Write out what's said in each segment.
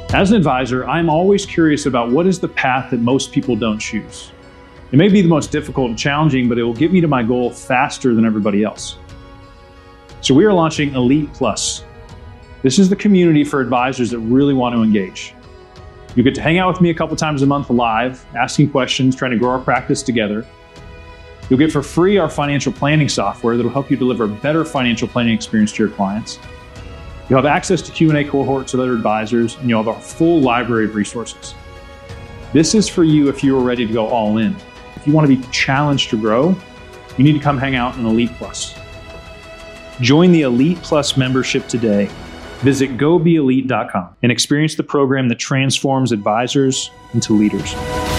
As an advisor, I'm always curious about what is the path that most people don't choose. It may be the most difficult and challenging, but it will get me to my goal faster than everybody else. So we are launching Elite Plus. This is the community for advisors that really want to engage. You get to hang out with me a couple times a month live, asking questions, trying to grow our practice together. You'll get for free our financial planning software that will help you deliver a better financial planning experience to your clients. You'll have access to Q&A cohorts with other advisors, and you'll have a full library of resources. This is for you if you are ready to go all in. If you want to be challenged to grow, you need to come hang out in Elite Plus. Join the Elite Plus membership today. Visit gobeelite.com and experience the program that transforms advisors into leaders.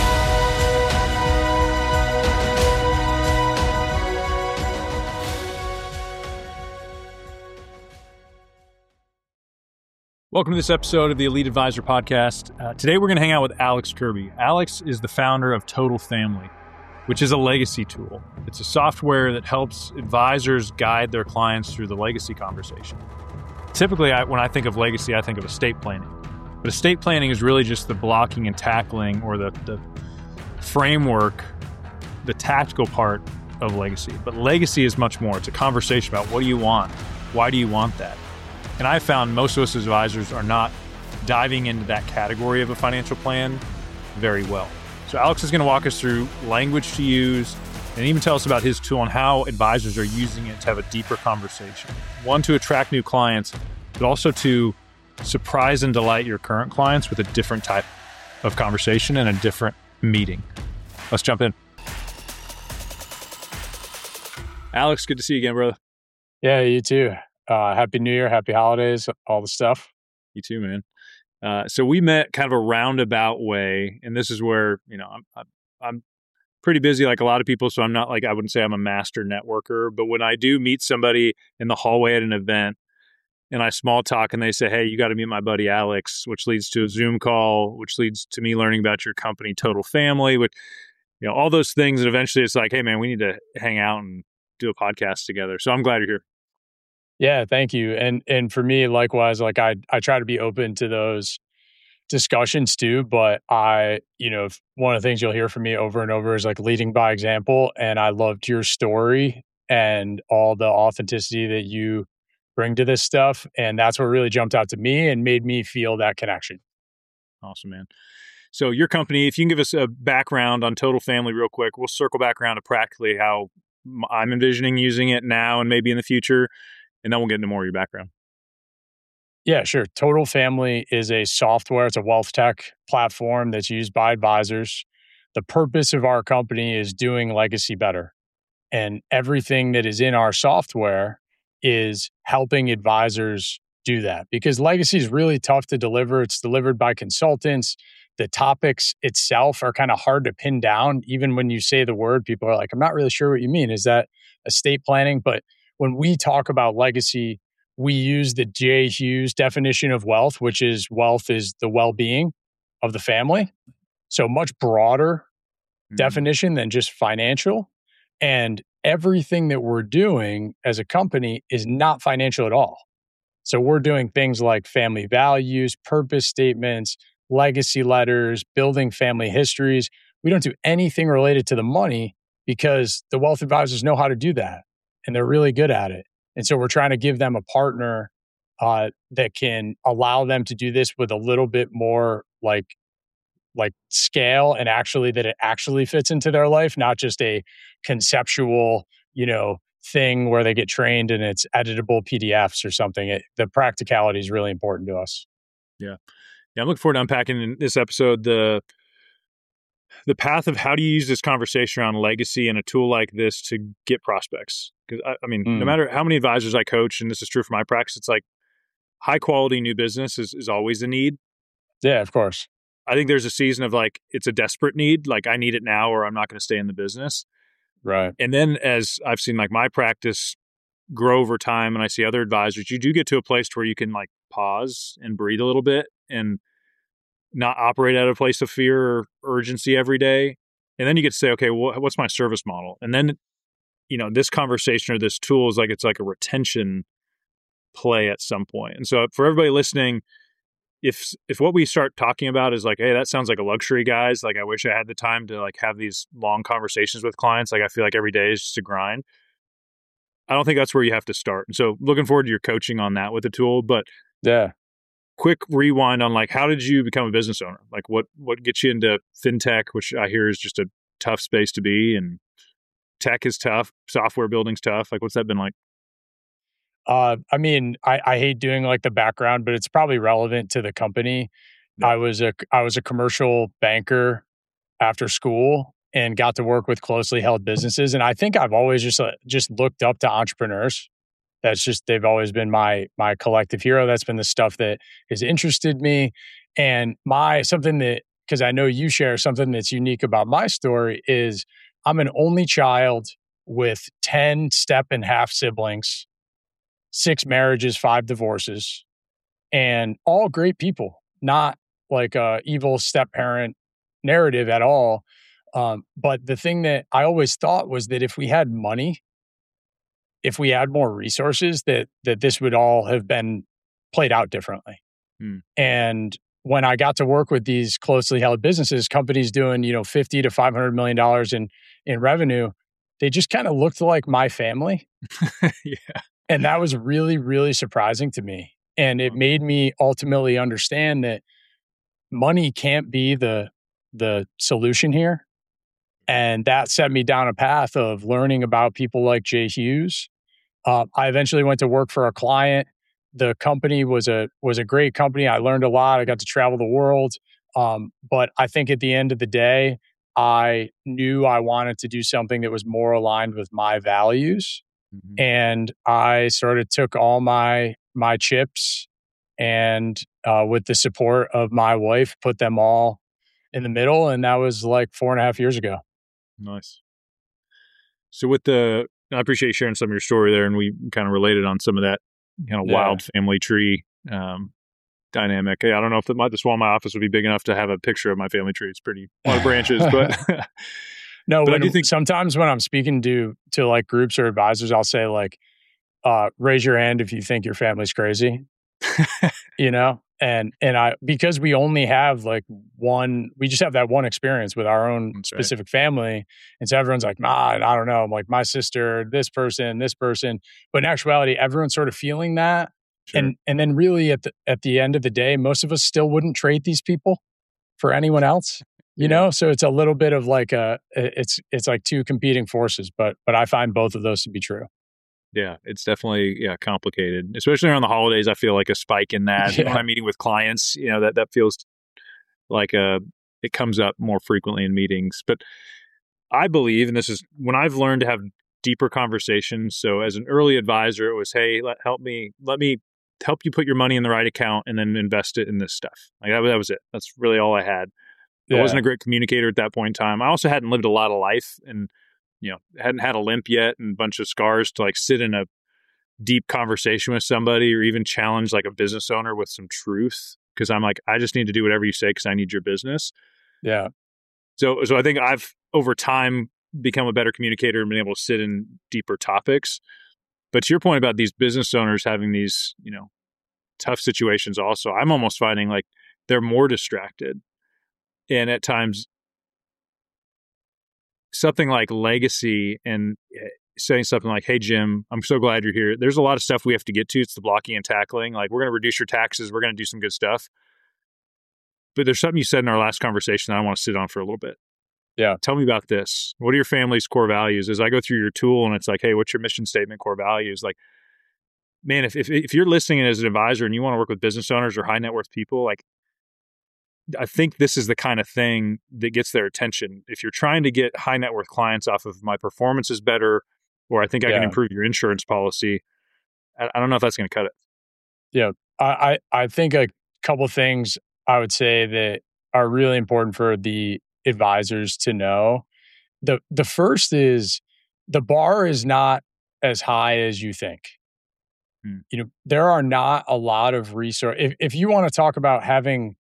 Welcome to this episode of the Elite Advisor Podcast. Today we're going to hang out with Alex Kirby. Alex is the founder of Total Family, which is a legacy tool. It's a software that helps advisors guide their clients through the legacy conversation. Typically, when I think of legacy, I think of estate planning. But estate planning is really just the blocking and tackling, or the framework, the tactical part of legacy. But legacy is much more. It's a conversation about what do you want? Why do you want that? And I found most of us as advisors are not diving into that category of a financial plan very well. So Alex is going to walk us through language to use and even tell us about his tool and how advisors are using it to have a deeper conversation. One, to attract new clients, but also to surprise and delight your current clients with a different type of conversation and a different meeting. Let's jump in. Alex, good to see you again, brother. Yeah, you too. Happy New Year, happy holidays, all the stuff. You too, man. So we met kind of a roundabout way, and this is where, I'm pretty busy like a lot of people, so I'm not like, I wouldn't say I'm a master networker, but when I do meet somebody in the hallway at an event and I small talk and they say, hey, you got to meet my buddy Alex, which leads to a Zoom call, which leads to me learning about your company, Total Family, which, all those things, and eventually it's like, hey man, we need to hang out and do a podcast together. So I'm glad you're here. Yeah, thank you. And for me, likewise, like I try to be open to those discussions too, but one of the things you'll hear from me over and over is like leading by example. And I loved your story and all the authenticity that you bring to this stuff. And that's what really jumped out to me and made me feel that connection. Awesome, man. So your company, if you can give us a background on Total Family real quick, we'll circle back around to practically how I'm envisioning using it now and maybe in the future. And then we'll get into more of your background. Yeah, sure. Total Family is a software. It's a wealth tech platform that's used by advisors. The purpose of our company is doing legacy better. And everything that is in our software is helping advisors do that, because legacy is really tough to deliver. It's delivered by consultants. The topics itself are kind of hard to pin down. Even when you say the word, people are like, I'm not really sure what you mean. Is that estate planning? But when we talk about legacy, we use the J. Hughes definition of wealth, which is wealth is the well-being of the family. So much broader definition than just financial. And everything that we're doing as a company is not financial at all. So we're doing things like family values, purpose statements, legacy letters, building family histories. We don't do anything related to the money because the wealth advisors know how to do that. And they're really good at it. And so we're trying to give them a partner that can allow them to do this with a little bit more like scale, and actually that it actually fits into their life, not just a conceptual, thing where they get trained and it's editable PDFs or something. The practicality is really important to us. Yeah. I'm looking forward to unpacking in this episode the path of how do you use this conversation around legacy and a tool like this to get prospects. Because no matter how many advisors I coach, and this is true for my practice, it's like high quality new business is always a need. Yeah, of course. I think there's a season of like, it's a desperate need. Like I need it now or I'm not going to stay in the business. Right. And then as I've seen like my practice grow over time and I see other advisors, you do get to a place where you can like pause and breathe a little bit and not operate out of a place of fear or urgency every day. And then you get to say, okay, what's my service model? And then, this conversation or this tool is like, it's like a retention play at some point. And so for everybody listening, if what we start talking about is like, hey, that sounds like a luxury, guys, like I wish I had the time to like have these long conversations with clients. Like I feel like every day is just a grind. I don't think that's where you have to start. And so looking forward to your coaching on that with the tool. But Yeah. quick rewind on like, how did you become a business owner? Like what gets you into fintech, which I hear is just a tough space to be, and tech is tough, software building's tough. Like what's that been like? I mean, I hate doing like the background, but it's probably relevant to the company. Yeah. I was a commercial banker after school and got to work with closely held businesses. And I think I've always just looked up to entrepreneurs. That's just, they've always been my collective hero. That's been the stuff that has interested me. And something that, because I know you share something that's unique about my story, is I'm an only child with 10 step and half siblings, 6 marriages, 5 divorces, and all great people, not like a evil step parent narrative at all. But the thing that I always thought was that if we had money, if we had more resources, that this would all have been played out differently. And when I got to work with these closely held businesses, companies doing, $50 to $500 million in revenue, they just kind of looked like my family. Yeah. And that was really, really surprising to me. And it made me ultimately understand that money can't be the solution here. And that set me down a path of learning about people like Jay Hughes. I eventually went to work for a client. The company was a great company. I learned a lot. I got to travel the world. But I think at the end of the day, I knew I wanted to do something that was more aligned with my values. Mm-hmm. And I sort of took all my chips and with the support of my wife, put them all in the middle. And that was like 4.5 years ago. Nice. So I appreciate you sharing some of your story there, and we kind of related on some of that kind of wild family tree dynamic. I don't know if this wall in my office would be big enough to have a picture of my family tree. It's a lot of branches, but no. But I do think sometimes when I'm speaking to like groups or advisors, I'll say like, raise your hand if you think your family's crazy. And because we only have we just have that one experience with our own specific family. And so everyone's like, I don't know. I'm like, my sister, this person. But in actuality, everyone's sort of feeling that. Sure. And then really at the end of the day, most of us still wouldn't trade these people for anyone else, So it's a little bit of like it's like two competing forces, but I find both of those to be true. Yeah, it's definitely complicated, especially around the holidays. I feel like a spike in that when I'm meeting with clients. That feels like it comes up more frequently in meetings. But I believe, and this is when I've learned to have deeper conversations. So as an early advisor, it was, hey, let me help you put your money in the right account and then invest it in this stuff. Like that was it. That's really all I had. I wasn't a great communicator at that point in time. I also hadn't lived a lot of life and hadn't had a limp yet and a bunch of scars to like sit in a deep conversation with somebody or even challenge like a business owner with some truth. Cause I'm like, I just need to do whatever you say because I need your business. Yeah. So I think I've over time become a better communicator and been able to sit in deeper topics. But to your point about these business owners having these, tough situations also, I'm almost finding like they're more distracted. And at times something like legacy and saying something like, hey, Jim, I'm so glad you're here. There's a lot of stuff we have to get to. It's the blocking and tackling. Like, we're going to reduce your taxes. We're going to do some good stuff. But there's something you said in our last conversation that I want to sit on for a little bit. Yeah. Tell me about this. What are your family's core values? As I go through your tool and it's like, hey, what's your mission statement, core values? Like, man, if you're listening as an advisor and you want to work with business owners or high net worth people, like, I think this is the kind of thing that gets their attention. If you're trying to get high net worth clients off of my performance is better, or I think I can improve your insurance policy, I don't know if that's going to cut it. Yeah. I think a couple of things I would say that are really important for the advisors to know. The first is the bar is not as high as you think. There are not a lot of resources. If you want to talk about having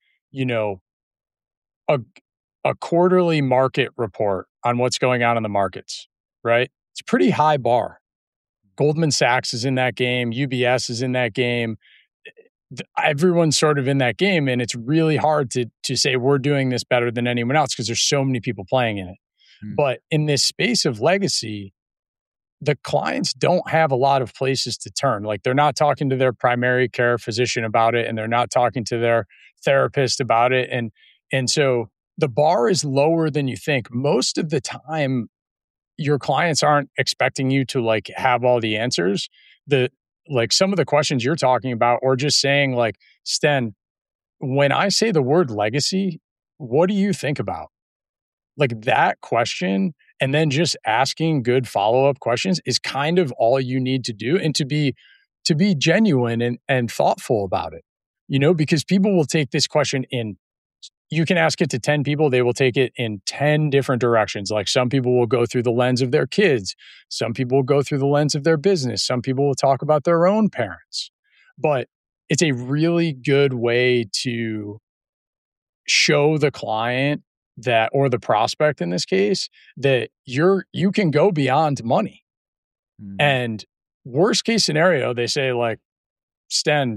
a quarterly market report on what's going on in the markets, right? It's a pretty high bar. Goldman Sachs is in that game. UBS is in that game. everyone's sort of in that game, and it's really hard to say we're doing this better than anyone else because there's so many people playing in it. But in this space of legacy, the clients don't have a lot of places to turn. Like, they're not talking to their primary care physician about it, and they're not talking to their therapist about it. And so the bar is lower than you think. Most of the time, your clients aren't expecting you to like have all the answers. Like some of the questions you're talking about, or just saying like, Sten, when I say the word legacy, what do you think about? Like that question, and then just asking good follow-up questions is kind of all you need to do, and to be genuine and thoughtful about it. Because people will take this question you can ask it to 10 people, they will take it in 10 different directions. Like, some people will go through the lens of their kids, some people will go through the lens of their business, some people will talk about their own parents. But it's a really good way to show the client that, or the prospect in this case, that you can go beyond money. And worst case scenario, they say like, Sten,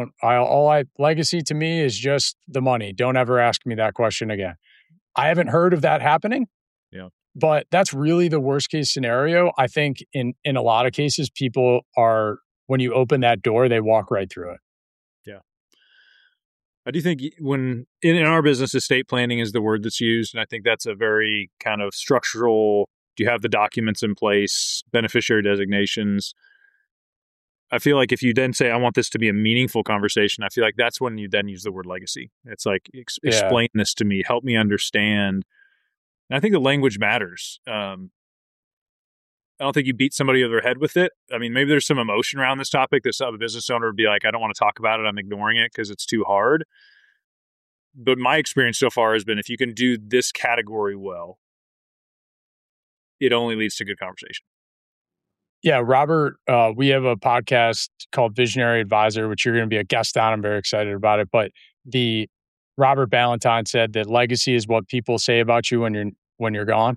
legacy to me is just the money. Don't ever ask me that question again. I haven't heard of that happening. Yeah. But that's really the worst case scenario. I think in a lot of cases, people are, when you open that door, they walk right through it. Yeah. I do think when in our business, estate planning is the word that's used. And I think that's a very kind of structural, do you have the documents in place, beneficiary designations? I feel like if you then say, I want this to be a meaningful conversation, I feel like that's when you then use the word legacy. It's like, explain this to me, help me understand. And I think the language matters. I don't think you beat somebody over their head with it. I mean, maybe there's some emotion around this topic that a business owner would be like, I don't want to talk about it. I'm ignoring it because it's too hard. But my experience so far has been, if you can do this category well, it only leads to good conversation. Yeah, Robert, we have a podcast called Visionary Advisor, which you're going to be a guest on. I'm very excited about it. But Robert Ballantyne said that legacy is what people say about you when you're gone.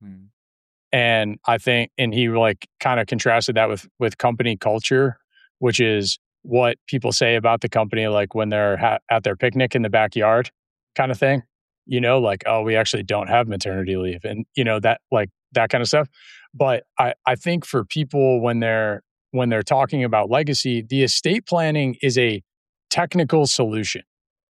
And I think, and he like kind of contrasted that with company culture, which is what people say about the company, like when they're at their picnic in the backyard kind of thing, like, oh, we actually don't have maternity leave, and that, like, that kind of stuff. But I think for people, when they're talking about legacy, the estate planning is a technical solution,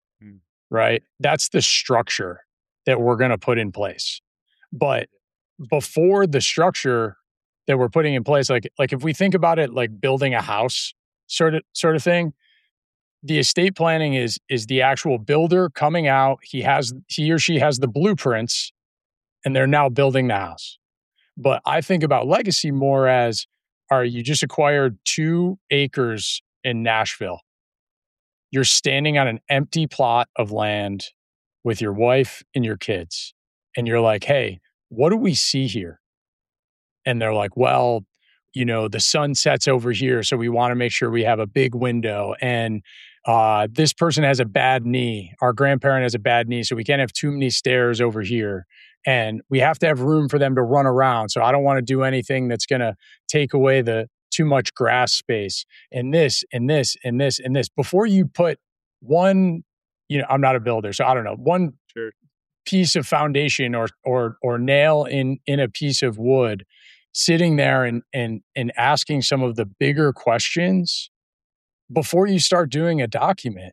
right? That's the structure that we're going to put in place. But before the structure that we're putting in place, like if we think about it like building a house sort of thing, the estate planning is the actual builder coming out. He or she has the blueprints, and they're now building the house. But I think about legacy more as, all right, you just acquired 2 acres in Nashville. You're standing on an empty plot of land with your wife and your kids. And you're like, hey, what do we see here? And they're like, well, the sun sets over here, so we want to make sure we have a big window. And this person has a bad knee. Our grandparent has a bad knee, so we can't have too many stairs over here. And we have to have room for them to run around. So I don't want to do anything that's going to take away the too much grass space, and this, and this, and this, and this. Before you put one, I'm not a builder, so I don't know, one piece of foundation or nail in a piece of wood, sitting there and asking some of the bigger questions before you start doing a document,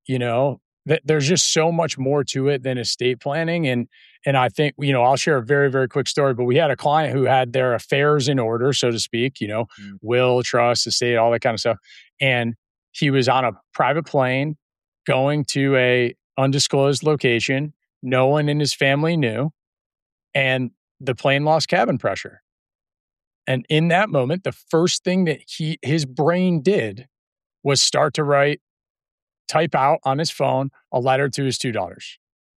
there's just so much more to it than estate planning. And I think, I'll share a very, very quick story, but we had a client who had their affairs in order, so to speak, will, trust, estate, all that kind of stuff. And he was on a private plane going to a undisclosed location. No one in his family knew. And the plane lost cabin pressure. And in that moment, the first thing that his brain did was start to type out on his phone a letter to his 2 daughters.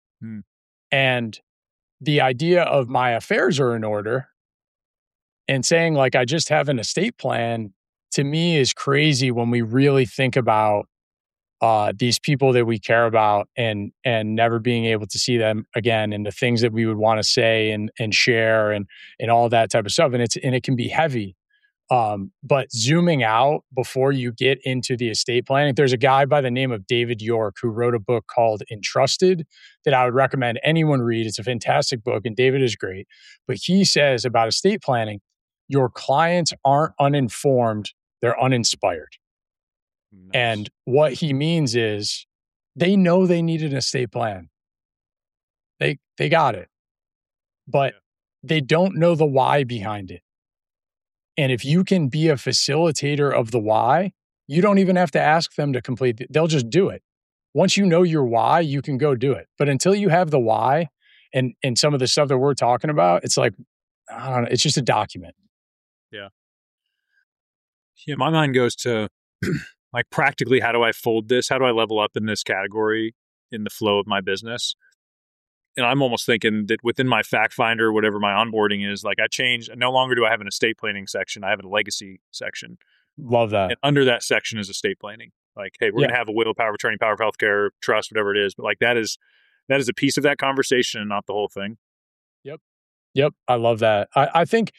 And the idea of my affairs are in order and saying like, I just have an estate plan, to me is crazy when we really think about these people that we care about and never being able to see them again, and the things that we would want to say and share and all that type of stuff. And it can be heavy. But zooming out before you get into the estate planning, there's a guy by the name of David York who wrote a book called Entrusted that I would recommend anyone read. It's a fantastic book, and David is great. But he says about estate planning, your clients aren't uninformed, they're uninspired. Nice. And what he means is they know they need an estate plan. They got it. But they don't know the why behind it. And if you can be a facilitator of the why, you don't even have to ask them to complete it. They'll just do it. Once you know your why, you can go do it. But until you have the why and some of the stuff that we're talking about, it's like, I don't know, it's just a document. Yeah. Yeah, my mind goes to like practically, how do I fold this? How do I level up in this category in the flow of my business? And I'm almost thinking that within my fact finder, whatever my onboarding is, like I change, no longer do I have an estate planning section. I have a legacy section. Love that. And under that section is estate planning. Like, hey, we're going to have a will, power of attorney, power of healthcare, trust, whatever it is. But like that is a piece of that conversation and not the whole thing. Yep. I love that. I think,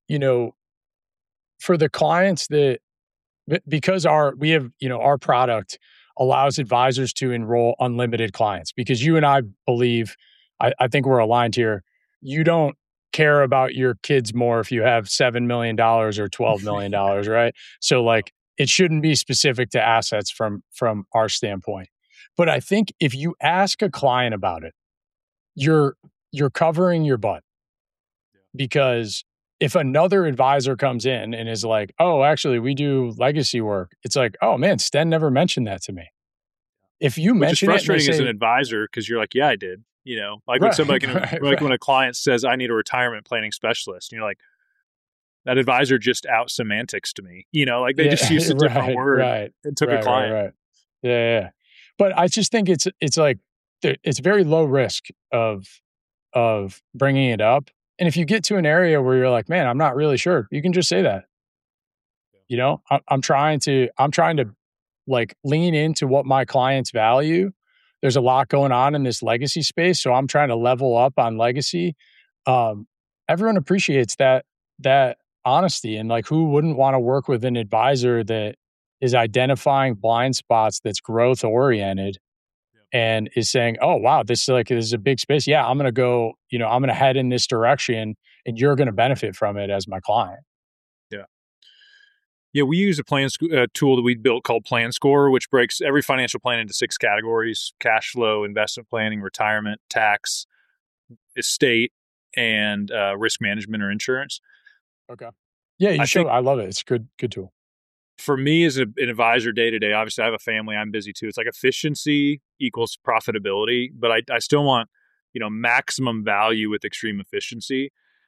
for the clients that, because our product allows advisors to enroll unlimited clients, because you and I believe, I think we're aligned here. You don't care about your kids more if you have $7 million or $12 million, right? So like it shouldn't be specific to assets from our standpoint. But I think if you ask a client about it, you're covering your butt. Because if another advisor comes in and is like, oh, actually, we do legacy work, it's like, oh man, Sten never mentioned that to me. If you mention it, it's frustrating as an advisor because you're like, yeah, I did. When somebody can, when a client says, I need a retirement planning specialist, and you're like, that advisor just out semantics to me. They just used a different word and took a client. Right. Yeah. But I just think it's like it's very low risk of bringing it up. And if you get to an area where you're like, man, I'm not really sure, you can just say that. I'm trying to like lean into what my clients value. There's a lot going on in this legacy space, so I'm trying to level up on legacy. Everyone appreciates that honesty, and like, who wouldn't want to work with an advisor that is identifying blind spots, that's growth oriented, and is saying, oh, wow, this is a big space. Yeah, I'm going to go, I'm going to head in this direction and you're going to benefit from it as my client. Yeah. Yeah, we use a tool that we built called Plan Score, which breaks every financial plan into 6 categories: cash flow, investment planning, retirement, tax, estate, and risk management or insurance. Okay. Yeah, I love it. It's a good tool. For me as an advisor day to day, obviously I have a family, I'm busy too. It's like efficiency equals profitability, but I still want, maximum value with extreme efficiency.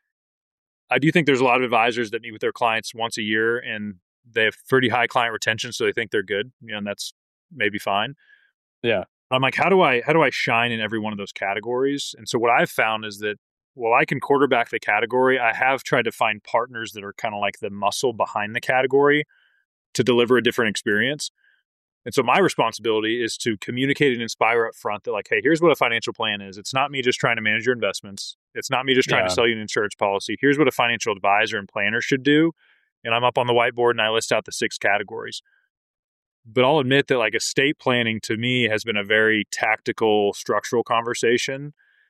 I do think there's a lot of advisors that meet with their clients once a year and they have pretty high client retention, so they think they're good, and that's maybe fine. Yeah. I'm like, how do I shine in every one of those categories? And so what I've found is that while I can quarterback the category, I have tried to find partners that are kind of like the muscle behind the category to deliver a different experience. And so my responsibility is to communicate and inspire up front that like, hey, here's what a financial plan is. It's not me just trying to manage your investments. It's not me just trying to sell you an insurance policy. Here's what a financial advisor and planner should do. And I'm up on the whiteboard and I list out the 6 categories. But I'll admit that like estate planning to me has been a very tactical, structural conversation.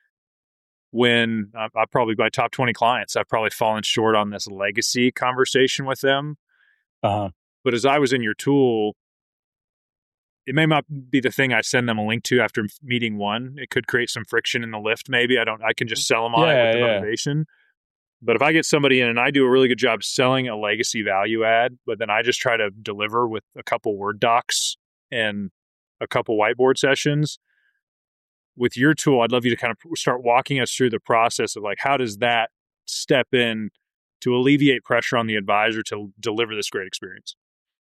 When I probably, my top 20 clients, I've probably fallen short on this legacy conversation with them. But as I was in your tool, it may not be the thing I send them a link to after meeting one. It could create some friction in the lift. Maybe I can just sell them on it with the motivation. But if I get somebody in and I do a really good job selling a legacy value add, but then I just try to deliver with a couple Word docs and a couple whiteboard sessions, with your tool, I'd love you to kind of start walking us through the process of like, how does that step in to alleviate pressure on the advisor to deliver this great experience?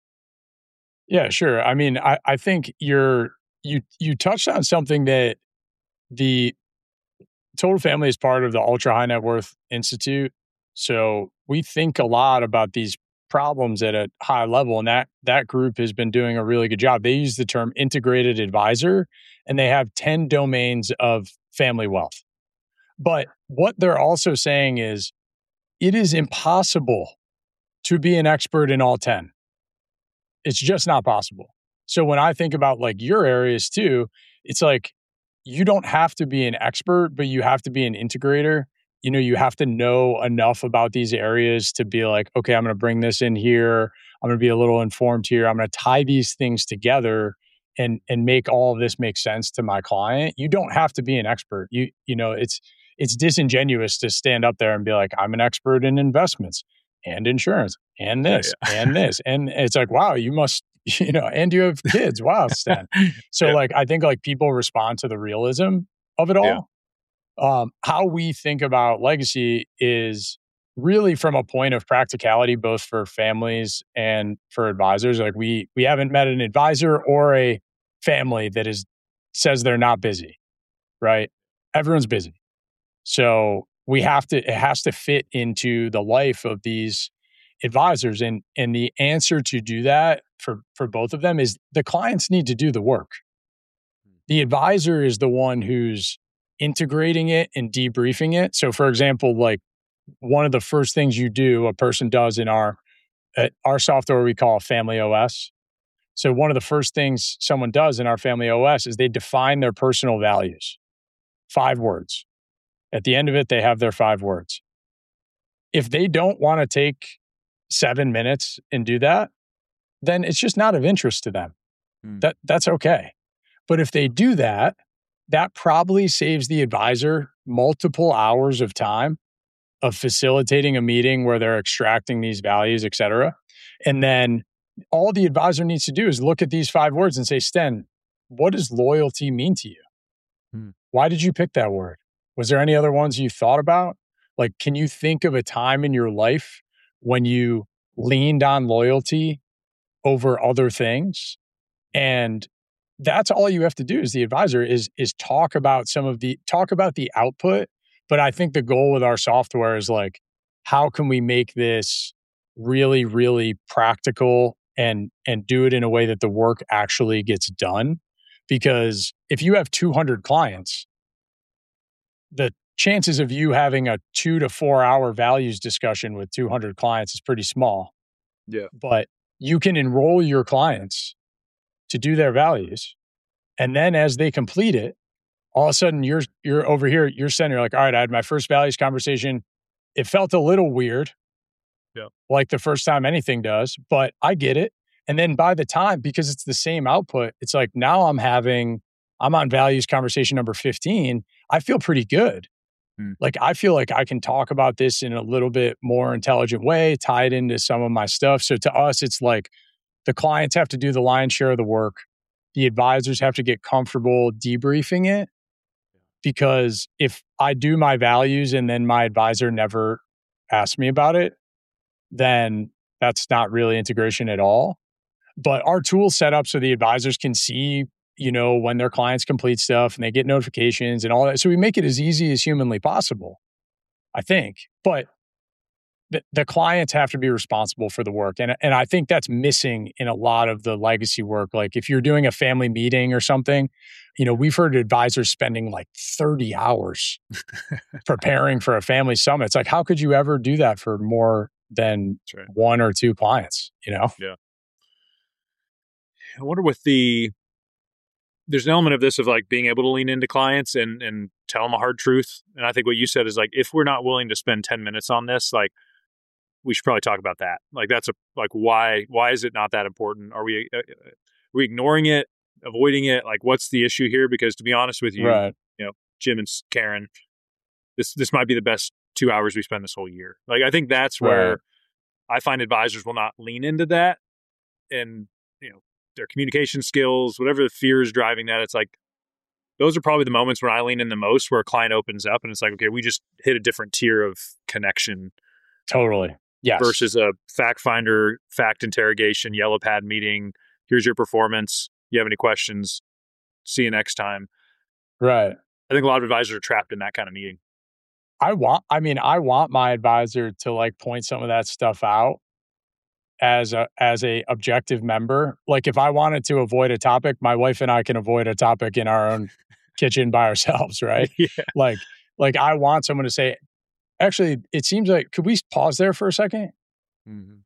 Yeah, sure. I mean, I think you touched on something that the Total Family is part of the Ultra High Net Worth Institute. So we think a lot about these problems at a high level, and that group has been doing a really good job. They use the term integrated advisor, and they have 10 domains of family wealth. But what they're also saying is it is impossible to be an expert in all 10. It's just not possible. So when I think about like your areas too, it's like you don't have to be an expert, but you have to be an integrator. You have to know enough about these areas to be like, okay, I'm going to bring this in here. I'm going to be a little informed here. I'm going to tie these things together and make all of this make sense to my client. You don't have to be an expert. It's disingenuous to stand up there and be like, I'm an expert in investments and insurance and this and this. And it's like, wow, you must, and you have kids. Wow, Stan. So like, I think like people respond to the realism of it all. How we think about legacy is really from a point of practicality, both for families and for advisors. Like we haven't met an advisor or a family that says they're not busy, right? Everyone's busy. So it has to fit into the life of these advisors. And the answer to do that for both of them is the clients need to do the work. The advisor is the one who's integrating it and debriefing it. So for example, like one of the first things a person does in our software we call Family OS. So one of the first things someone does in our Family OS is they define their personal values. 5 words. At the end of it, they have their 5 words. If they don't want to take 7 minutes and do that, then it's just not of interest to them. That's okay. But if they do that, that probably saves the advisor multiple hours of time of facilitating a meeting where they're extracting these values, et cetera. And then all the advisor needs to do is look at these 5 words and say, Sten, what does loyalty mean to you? Why did you pick that word? Was there any other ones you thought about? Like, can you think of a time in your life when you leaned on loyalty over other things? And that's all you have to do as the advisor is talk about the output. But I think the goal with our software is like, how can we make this really, really practical and do it in a way that the work actually gets done? Because if you have 200 clients, the chances of you having a 2 to 4 hour values discussion with 200 clients is pretty small. Yeah. But you can enroll your clients to do their values. And then as they complete it, all of a sudden you're over here, you're like, all right, I had my first values conversation. It felt a little weird. Yeah. Like the first time anything does, but I get it. And then by the time, because it's the same output, it's like now I'm on values conversation number 15. I feel pretty good. Like I feel like I can talk about this in a little bit more intelligent way, tie it into some of my stuff. So to us, it's like the clients have to do the lion's share of the work. The advisors have to get comfortable debriefing it. Because if I do my values and then my advisor never asks me about it, then that's not really integration at all. But our tool's set up so the advisors can see, when their clients complete stuff and they get notifications and all that. So we make it as easy as humanly possible, I think. But the clients have to be responsible for the work. And I think that's missing in a lot of the legacy work. Like if you're doing a family meeting or something, we've heard advisors spending like 30 hours preparing for a family summit. It's like, how could you ever do that for more than 1 or 2 clients, Yeah. I wonder there's an element of this of like being able to lean into clients and tell them a hard truth. And I think what you said is like, if we're not willing to spend 10 minutes on this, like we should probably talk about that. Like why is it not that important? Are we ignoring it, avoiding it? Like what's the issue here? Because to be honest with you, right. Jim and Karen, this might be the best 2 hours we spend this whole year. Like I think that's where I find advisors will not lean into that. And, their communication skills, whatever the fear is driving that, it's like, those are probably the moments when I lean in the most, where a client opens up and it's like, okay, we just hit a different tier of connection. Totally. Yes. Versus a fact finder, fact interrogation, yellow pad meeting. Here's your performance. You have any questions? See you next time. Right. I think a lot of advisors are trapped in that kind of meeting. I want my advisor to like point some of that stuff out as a objective member. Like if I wanted to avoid a topic, my wife and I can avoid a topic in our own kitchen by ourselves, right? Yeah. Like I want someone to say, actually, it seems like, could we pause there for a second? Mm-hmm.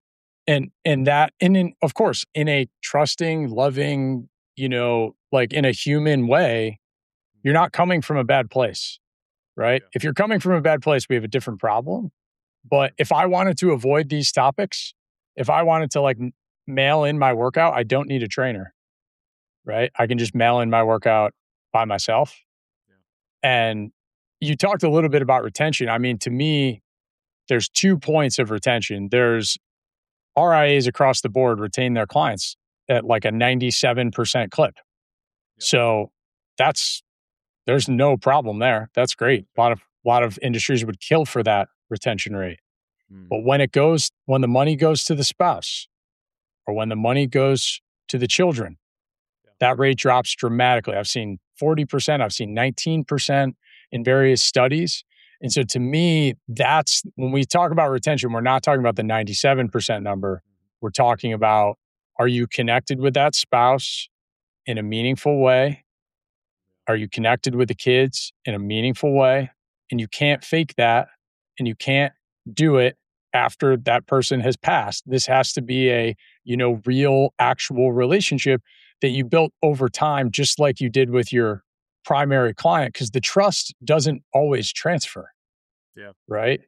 of course, in a trusting, loving, like in a human way, you're not coming from a bad place, right? Yeah. If you're coming from a bad place, we have a different problem. But if I wanted to avoid these topics, if I wanted to like mail in my workout, I don't need a trainer, right? I can just mail in my workout by myself. Yeah. And you talked a little bit about retention. I mean, to me, there's 2 points of retention. There's RIAs across the board retain their clients at like a 97% clip. Yep. So there's no problem there. That's great. A lot of industries would kill for that retention rate. But when the money goes to the spouse or when the money goes to the children, that rate drops dramatically. I've seen 40%, I've seen 19% in various studies. And so to me, that's when we talk about retention, we're not talking about the 97% number. We're talking about, are you connected with that spouse in a meaningful way? Are you connected with the kids in a meaningful way? And you can't fake that, and you can't do it after that person has passed. This has to be a, real, actual relationship that you built over time, just like you did with your primary client, because the trust doesn't always transfer. Yeah. Right?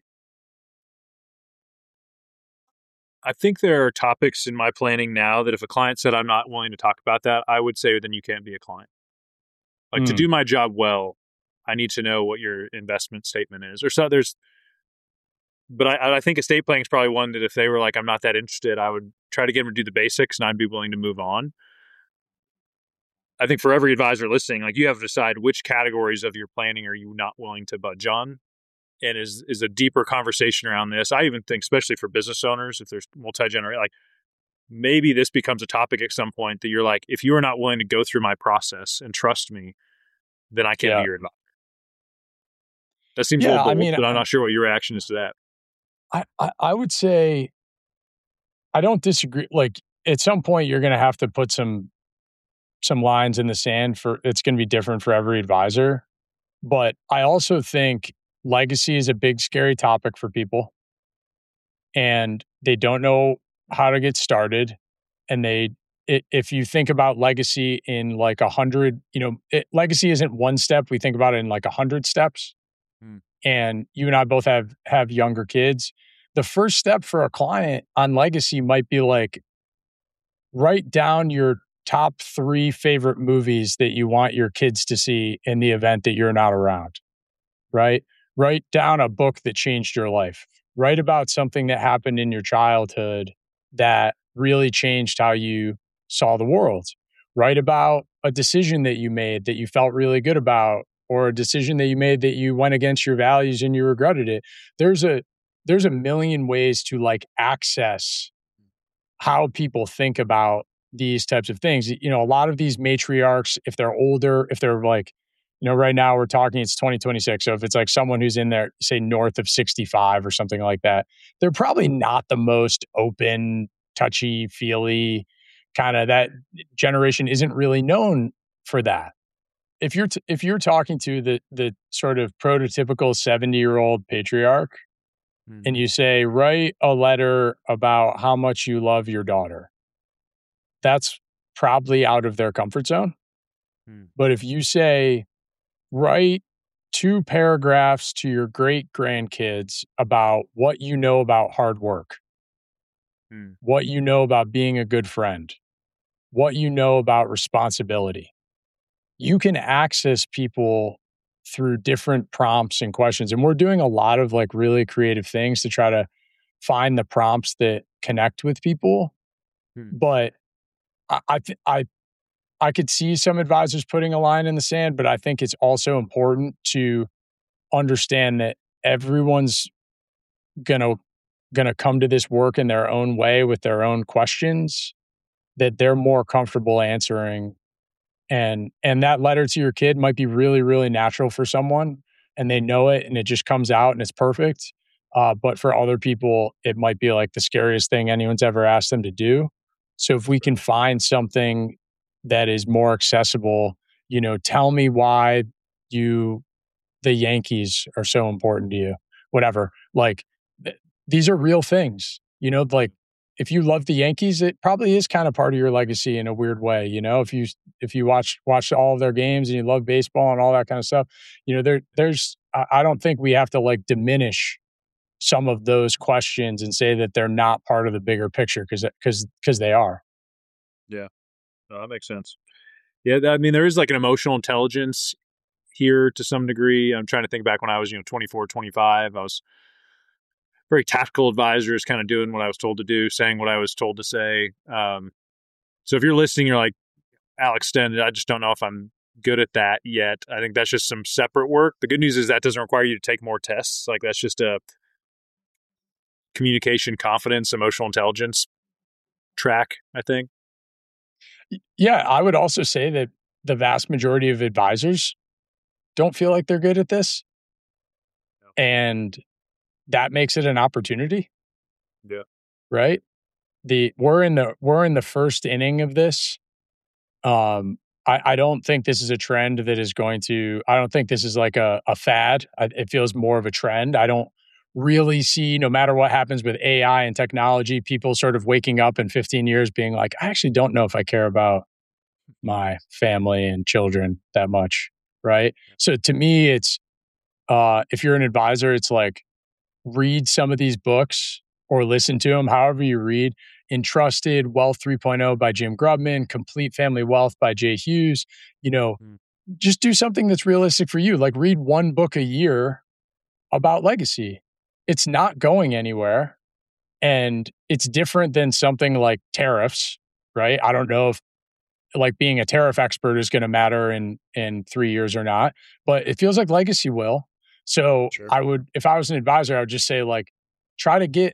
I think there are topics in my planning now that if a client said I'm not willing to talk about that, I would say then you can't be a client. Like to do my job well, I need to know what your investment statement is. But I think estate planning is probably one that if they were like, I'm not that interested, I would try to get them to do the basics and I'd be willing to move on. I think for every advisor listening, like you have to decide which categories of your planning are you not willing to budge on. And is a deeper conversation around this. I even think, especially for business owners, if there's multi-generation, like maybe this becomes a topic at some point that you're like, if you are not willing to go through my process and trust me, then I can't be your advisor. That seems a little bold, but I'm not sure what your reaction is to that. I would say I don't disagree. Like at some point, you're going to have to put some lines in the sand it's going to be different for every advisor. But I also think legacy is a big, scary topic for people. And they don't know how to get started. And if you think about legacy in like 100, legacy isn't one step. We think about it in like 100 steps. And you and I both have younger kids. The first step for a client on legacy might be like, write down your top 3 favorite movies that you want your kids to see in the event that you're not around, right? Write down a book that changed your life. Write about something that happened in your childhood that really changed how you saw the world. Write about a decision that you made that you felt really good about, or a decision that you made that you went against your values and you regretted it. There's a million ways to like access how people think about these types of things. A lot of these matriarchs, if they're older, if they're like, right now we're talking, it's 2026. So if it's like someone who's in there, say north of 65 or something like that, they're probably not the most open, touchy, feely kind of, that generation isn't really known for that. If you're talking to the sort of prototypical 70-year-old patriarch and you say, write a letter about how much you love your daughter, that's probably out of their comfort zone. But if you say, write 2 paragraphs to your great grandkids about what you know about hard work, what you know about being a good friend, what you know about responsibility, you can access people through different prompts and questions. And we're doing a lot of like really creative things to try to find the prompts that connect with people. But I could see some advisors putting a line in the sand, but I think it's also important to understand that everyone's gonna come to this work in their own way with their own questions that they're more comfortable answering. And that letter to your kid might be really, really natural for someone and they know it and it just comes out and it's perfect. But for other people, it might be like the scariest thing anyone's ever asked them to do. So if we can find something that is more accessible, tell me why the Yankees are so important to you, whatever. Like these are real things, like if you love the Yankees, it probably is kind of part of your legacy in a weird way. If you watch all of their games and you love baseball and all that kind of stuff, there's I don't think we have to like diminish some of those questions and say that they're not part of the bigger picture because they are. Yeah, no, that makes sense. Yeah, I mean, there is like an emotional intelligence here to some degree. I'm trying to think back when I was 24, 25. I was very tactical advisor, is kind of doing what I was told to do, saying what I was told to say. So if you're listening, you're like, Alex Sten, I just don't know if I'm good at that yet. I think that's just some separate work. The good news is that doesn't require you to take more tests. Like that's just a communication, confidence, emotional intelligence track, I think. Yeah, I would also say that the vast majority of advisors don't feel like they're good at this. No. And that makes it an opportunity. Yeah. Right? We're in the first inning of this. I don't think this is a trend that is going to, I don't think this is like a fad. It feels more of a trend. I don't really see, no matter what happens with AI and technology, people sort of waking up in 15 years being like, I actually don't know if I care about my family and children that much. Right. So to me, it's, if you're an advisor, it's like read some of these books or listen to them, however you read. Entrusted, Wealth 3.0 by Jim Grubman, Complete Family Wealth by Jay Hughes. Just do something that's realistic for you. Like read one book a year about legacy. It's not going anywhere. And it's different than something like tariffs, right? I don't know if like being a tariff expert is going to matter in 3 years or not, but it feels like legacy will. So sure. If I was an advisor, I would just say like, try to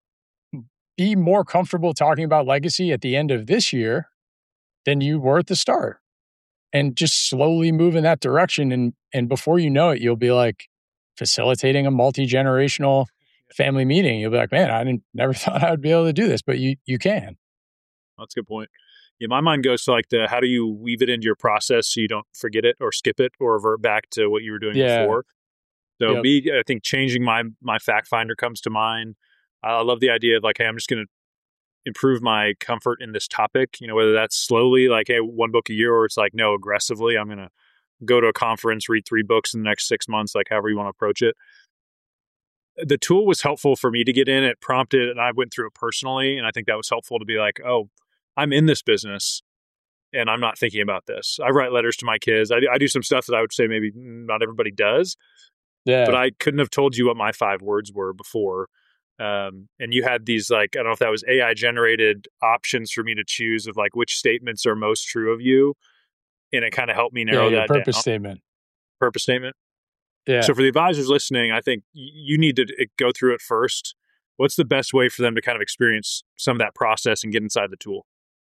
be more comfortable talking about legacy at the end of this year than you were at the start, and just slowly move in that direction. And before you know it, you'll be like facilitating a multi-generational family meeting. You'll be like, man, I never thought I would be able to do this, but you can. That's a good point. Yeah, my mind goes to like how do you weave it into your process so you don't forget it or skip it or revert back to what you were doing before. So I think changing my fact finder comes to mind. I love the idea of like, hey, I'm just going to improve my comfort in this topic, whether that's slowly, like, hey, one book a year, or it's like, no, aggressively, I'm going to go to a conference, read 3 books in the next 6 months, like however you want to approach it. The tool was helpful for me to get in. It prompted, and I went through it personally. And I think that was helpful to be like, oh, I'm in this business and I'm not thinking about this. I write letters to my kids. I do some stuff that I would say maybe not everybody does. Yeah. But I couldn't have told you what my 5 words were before. And you had these, like, I don't know if that was AI generated options for me to choose of like which statements are most true of you. And it kind of helped me narrow that purpose down. Statement. Purpose statement. Yeah. So for the advisors listening, I think you need to go through it first. What's the best way for them to kind of experience some of that process and get inside the tool?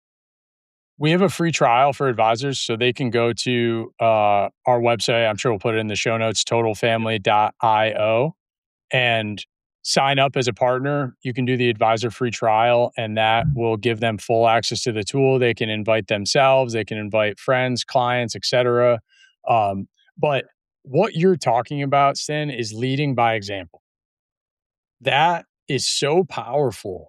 We have a free trial for advisors, so they can go to our website. I'm sure we'll put it in the show notes, totalfamily.io, and sign up as a partner. You can do the advisor free trial, and that will give them full access to the tool. They can invite themselves, they can invite friends, clients, etc. But what you're talking about, Sten, is leading by example. That is so powerful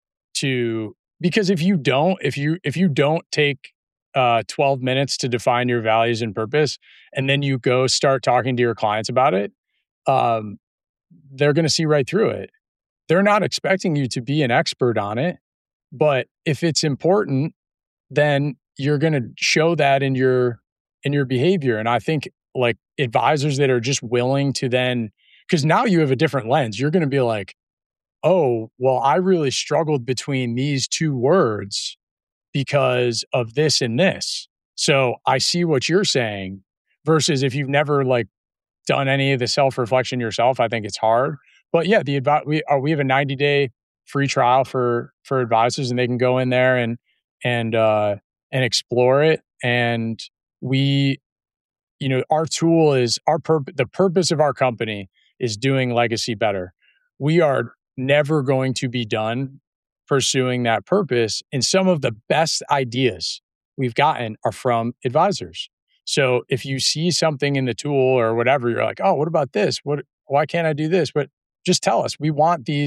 because if you don't take 12 minutes to define your values and purpose, and then you go start talking to your clients about it, they're going to see right through it. They're not expecting you to be an expert on it, but if it's important, then you're going to show that in your behavior. And I think like advisors that are just willing to then, because now you have a different lens, you're going to be like, oh, well, I really struggled between these 2 words because of this and this. So I see what you're saying, versus if you've never like done any of the self-reflection yourself, I think it's hard. But yeah, we have a 90-day free trial for advisors, and they can go in there and explore it. And we, our tool is the purpose of our company is doing legacy better. We are never going to be done pursuing that purpose. And some of the best ideas we've gotten are from advisors. So if you see something in the tool or whatever, you're like, oh, what about this? Why can't I do this? But just tell us. We want these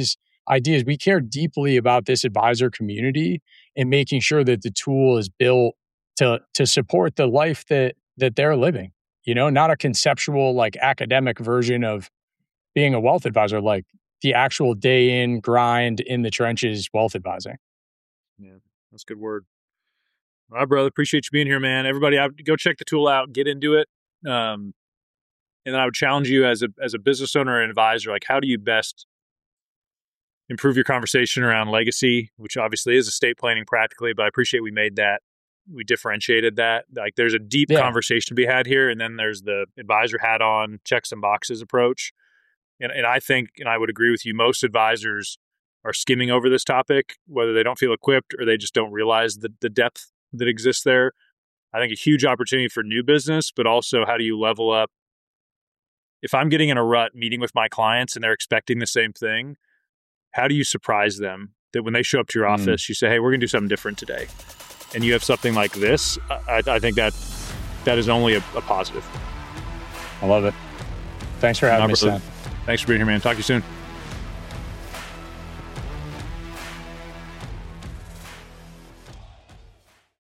ideas. We care deeply about this advisor community and making sure that the tool is built to support the life that they're living. Not a conceptual, like, academic version of being a wealth advisor, like the actual day in, grind, in the trenches wealth advising. Yeah, that's a good word. All right, brother. Appreciate you being here, man. Everybody, go check the tool out, get into it. And then I would challenge you as a business owner and advisor, like, how do you best improve your conversation around legacy, which obviously is estate planning practically, but I appreciate we made that. We differentiated that. Like, there's a deep conversation to be had here, and then there's the advisor hat on, check some boxes approach. And I think, and I would agree with you, most advisors are skimming over this topic, whether they don't feel equipped or they just don't realize the depth that exists there. I think a huge opportunity for new business, but also how do you level up? If I'm getting in a rut meeting with my clients and they're expecting the same thing, how do you surprise them that when they show up to your office, you say, hey, we're going to do something different today. And you have something like this, I think that is only a positive. I love it. Thanks for having me, Sam. Thanks for being here, man. Talk to you soon.